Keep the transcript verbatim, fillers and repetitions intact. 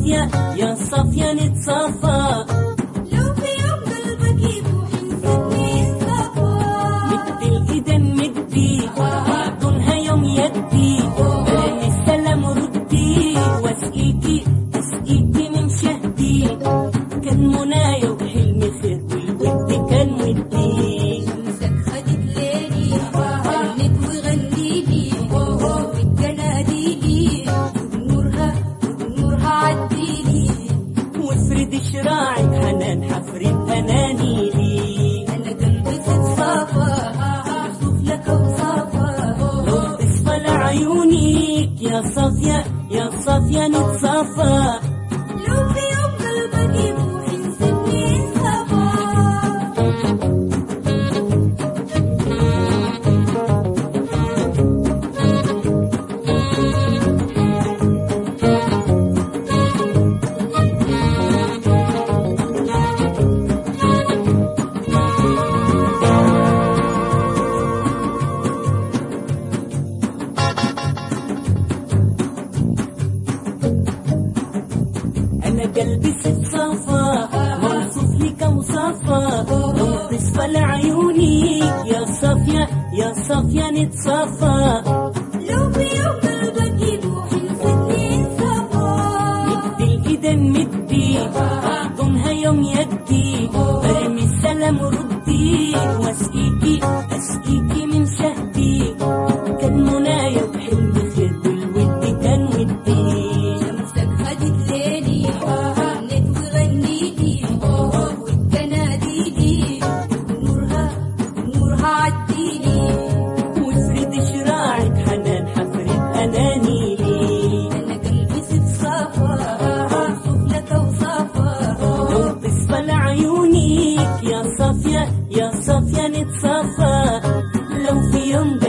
صافية يا صافية نتصافى. لو في يوم قلبك يبوح نسميه صفا. مد الإيدين مدي دونها يوم يدي برمي السلام ردي واسقيكي اسقيكي من شهدي. كان منايا وحلمي خير والود كان ودي. شمسك خدت ليلي غنت وغنيلي وبالجناديلي وبنورها وبنورها عديلي. وافرد شراعك حنان حفرد أنانيلي. أنا قلبي تتصافى مكتوب لك وصافى. لو تصفى لعيونيك يا صافية يا صافية نتصافى. لو في يوم قلبك يبوح نسميه صفا. أنا قلبي تتصافى موصوف لك وصافى. لو تصفى لعيونيك يا صافية يا صافية نتصافى. لو في يوم قلبك يبوح نسميه صفا. مد الإيدين مدي دونها يوم يدي برمي السلام ردي واسقيكي اسقيكي من شهدي. كان منايا وحلمي خير والود كان ودي. شمسك خدت ليلي غنت وغنيلي وبالجناديلي ونورها ونورها عديلي. وافرد شراعك حنان حفرد أنانيلي. أنا قلبي تتصافى موصوف لك وصافى. لو تصفى لعيونيك يا صافية يا صافية نتصافى. لو في يوم